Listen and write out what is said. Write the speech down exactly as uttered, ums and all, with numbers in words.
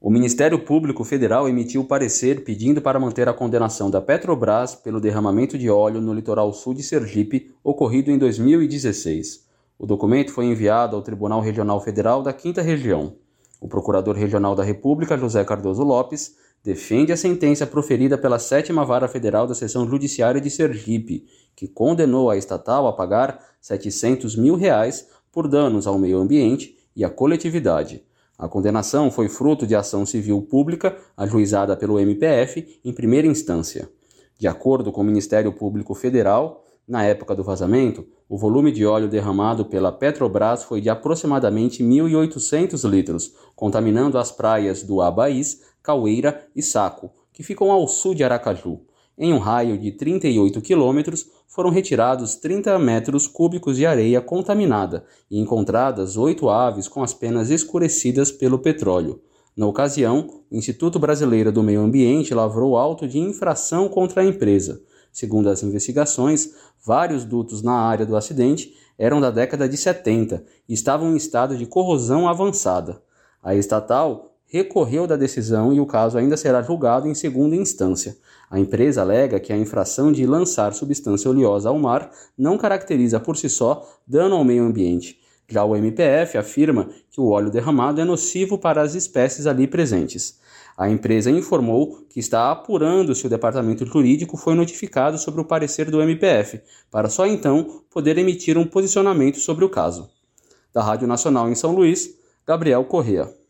O Ministério Público Federal emitiu parecer pedindo para manter a condenação da Petrobras pelo derramamento de óleo no litoral sul de Sergipe, ocorrido em dois mil e dezesseis. O documento foi enviado ao Tribunal Regional Federal da Quinta Região. O Procurador Regional da República, José Cardoso Lopes, defende a sentença proferida pela sétima Vara Federal da Seção Judiciária de Sergipe, que condenou a estatal a pagar setecentos mil reais por danos ao meio ambiente e à coletividade. A condenação foi fruto de ação civil pública ajuizada pelo M P F em primeira instância. De acordo com o Ministério Público Federal, na época do vazamento, o volume de óleo derramado pela Petrobras foi de aproximadamente mil e oitocentos litros, contaminando as praias do Abaís, Caueira e Saco, que ficam ao sul de Aracaju. Em um raio de trinta e oito quilômetros, foram retirados trinta metros cúbicos de areia contaminada e encontradas oito aves com as penas escurecidas pelo petróleo. Na ocasião, o Instituto Brasileiro do Meio Ambiente lavrou auto de infração contra a empresa. Segundo as investigações, vários dutos na área do acidente eram da década de setenta e estavam em estado de corrosão avançada. A estatal recorreu da decisão e o caso ainda será julgado em segunda instância. A empresa alega que a infração de lançar substância oleosa ao mar não caracteriza por si só dano ao meio ambiente. Já o M P F afirma que o óleo derramado é nocivo para as espécies ali presentes. A empresa informou que está apurando se o departamento jurídico foi notificado sobre o parecer do M P F, para só então poder emitir um posicionamento sobre o caso. Da Rádio Nacional em São Luís, Gabriel Correa.